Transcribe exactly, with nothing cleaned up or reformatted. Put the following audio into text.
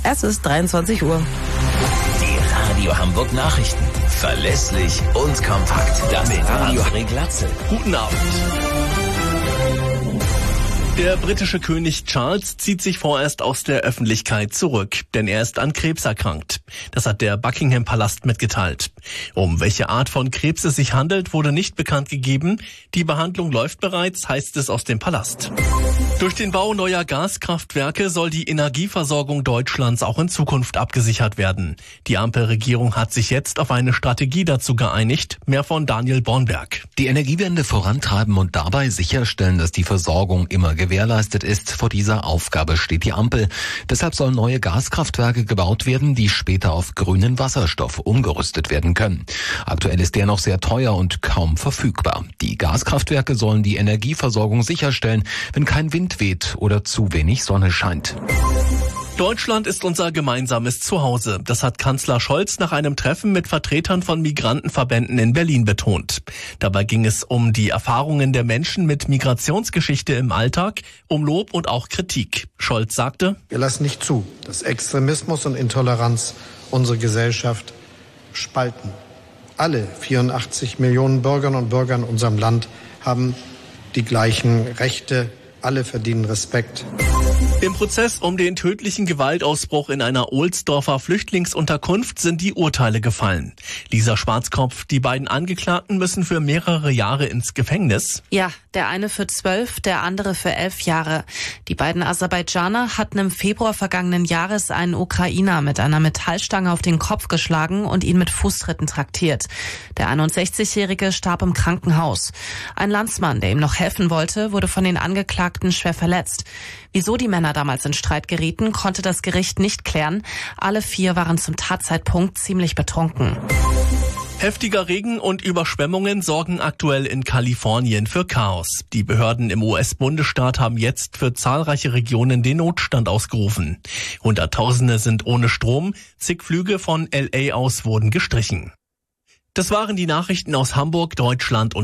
Es ist dreiundzwanzig Uhr. Die Radio Hamburg Nachrichten. Verlässlich und kompakt. Das Radio Glatzel. Guten Abend. Der britische König Charles zieht sich vorerst aus der Öffentlichkeit zurück, denn er ist an Krebs erkrankt. Das hat der Buckingham-Palast mitgeteilt. Um welche Art von Krebs es sich handelt, wurde nicht bekannt gegeben. Die Behandlung läuft bereits, heißt es aus dem Palast. Durch den Bau neuer Gaskraftwerke soll die Energieversorgung Deutschlands auch in Zukunft abgesichert werden. Die Ampelregierung hat sich jetzt auf eine Strategie dazu geeinigt. Mehr von Daniel Bornberg. Die Energiewende vorantreiben und dabei sicherstellen, dass die Versorgung immer gewährleistet ist. Vor dieser Aufgabe steht die Ampel. Deshalb sollen neue Gaskraftwerke gebaut werden, die später auf grünen Wasserstoff umgerüstet werden können. Aktuell ist der noch sehr teuer und kaum verfügbar. Die Gaskraftwerke sollen die Energieversorgung sicherstellen, wenn kein Wind weht oder zu wenig Sonne scheint. Deutschland ist unser gemeinsames Zuhause. Das hat Kanzler Scholz nach einem Treffen mit Vertretern von Migrantenverbänden in Berlin betont. Dabei ging es um die Erfahrungen der Menschen mit Migrationsgeschichte im Alltag, um Lob und auch Kritik. Scholz sagte: Wir lassen nicht zu, dass Extremismus und Intoleranz unsere Gesellschaft spalten. Alle vierundachtzig Millionen Bürgerinnen und Bürger in unserem Land haben die gleichen Rechte. Alle verdienen Respekt. Im Prozess um den tödlichen Gewaltausbruch in einer Ohlsdorfer Flüchtlingsunterkunft sind die Urteile gefallen. Lisa Schwarzkopf, die beiden Angeklagten müssen für mehrere Jahre ins Gefängnis. Ja, der eine für zwölf, der andere für elf Jahre. Die beiden Aserbaidschaner hatten im Februar vergangenen Jahres einen Ukrainer mit einer Metallstange auf den Kopf geschlagen und ihn mit Fußtritten traktiert. Der einundsechzigjährige starb im Krankenhaus. Ein Landsmann, der ihm noch helfen wollte, wurde von den Angeklagten schwer verletzt. Wieso die Männer damals in Streit gerieten, konnte das Gericht nicht klären. Alle vier waren zum Tatzeitpunkt ziemlich betrunken. Heftiger Regen und Überschwemmungen sorgen aktuell in Kalifornien für Chaos. Die Behörden im U S-Bundesstaat haben jetzt für zahlreiche Regionen den Notstand ausgerufen. Hunderttausende sind ohne Strom, zig Flüge von L A aus wurden gestrichen. Das waren die Nachrichten aus Hamburg, Deutschland und